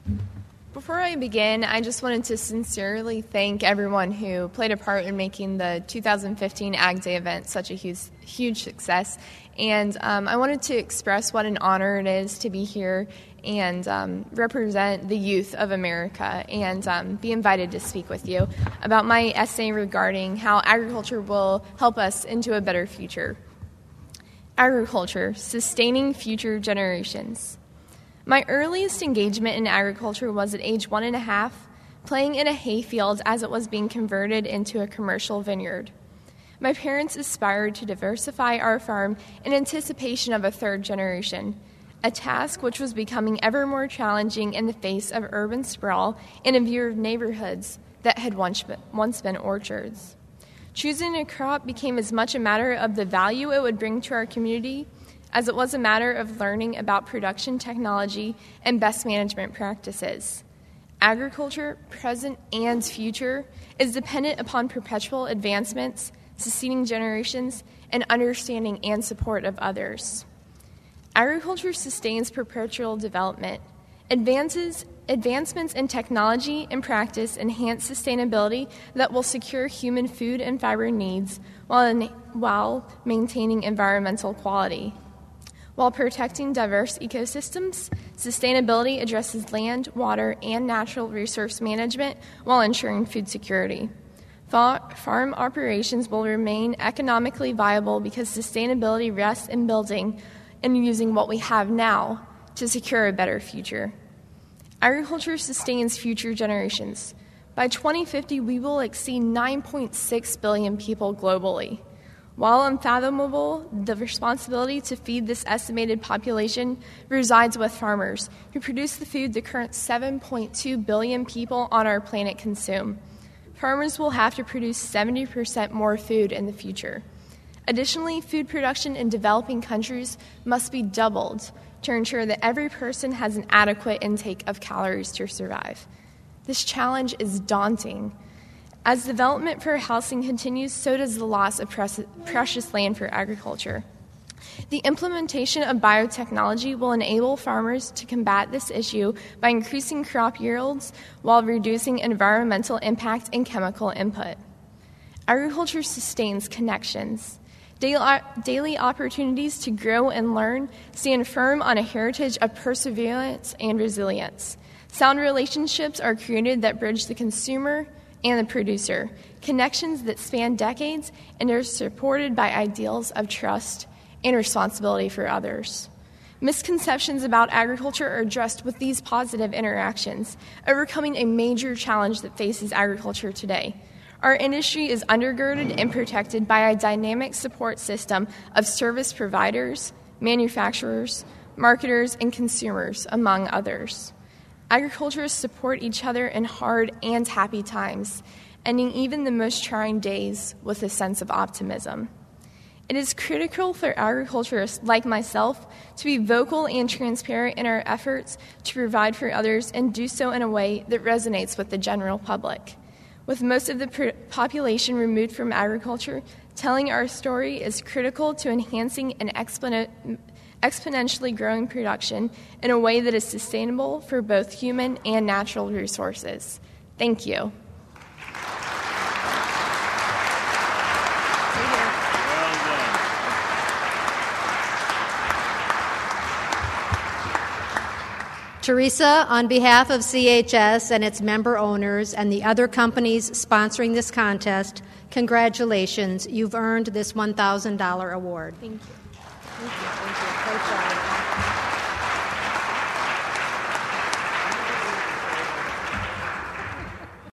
Before I begin, I just wanted to sincerely thank everyone who played a part in making the 2015 Ag Day event such a huge success. And I wanted to express what an honor it is to be here and represent the youth of America and be invited to speak with you about my essay regarding how agriculture will help us into a better future. Agriculture, sustaining future generations. My earliest engagement in agriculture was at age 1.5, playing in a hayfield as it was being converted into a commercial vineyard. My parents aspired to diversify our farm in anticipation of a third generation, a task which was becoming ever more challenging in the face of urban sprawl and in view of neighborhoods that had once been orchards. Choosing a crop became as much a matter of the value it would bring to our community as it was a matter of learning about production technology and best management practices. Agriculture, present and future, is dependent upon perpetual advancements, sustaining generations, and understanding and support of others. Agriculture sustains perpetual development. Advancements in technology and practice enhance sustainability that will secure human food and fiber needs while maintaining environmental quality. While protecting diverse ecosystems, sustainability addresses land, water, and natural resource management while ensuring food security. Farm operations will remain economically viable because sustainability rests in building and using what we have now to secure a better future. Agriculture sustains future generations. By 2050, we will exceed 9.6 billion people globally. While unfathomable, the responsibility to feed this estimated population resides with farmers who produce the food the current 7.2 billion people on our planet consume. Farmers will have to produce 70% more food in the future. Additionally, food production in developing countries must be doubled to ensure that every person has an adequate intake of calories to survive. This challenge is daunting. As development for housing continues, so does the loss of precious land for agriculture. The implementation of biotechnology will enable farmers to combat this issue by increasing crop yields while reducing environmental impact and chemical input. Agriculture sustains connections. Daily opportunities to grow and learn stand firm on a heritage of perseverance and resilience. Sound relationships are created that bridge the consumer and the producer, connections that span decades and are supported by ideals of trust and responsibility for others. Misconceptions about agriculture are addressed with these positive interactions, overcoming a major challenge that faces agriculture today. Our industry is undergirded and protected by a dynamic support system of service providers, manufacturers, marketers, and consumers, among others. Agriculturists support each other in hard and happy times, ending even the most trying days with a sense of optimism. It is critical for agriculturists like myself to be vocal and transparent in our efforts to provide for others and do so in a way that resonates with the general public. With most of the population removed from agriculture, telling our story is critical to enhancing an exponentially growing production in a way that is sustainable for both human and natural resources. Thank you. Teresa, on behalf of CHS and its member owners and the other companies sponsoring this contest, congratulations. You've earned this $1,000 award. Thank you. Thank you. Great job.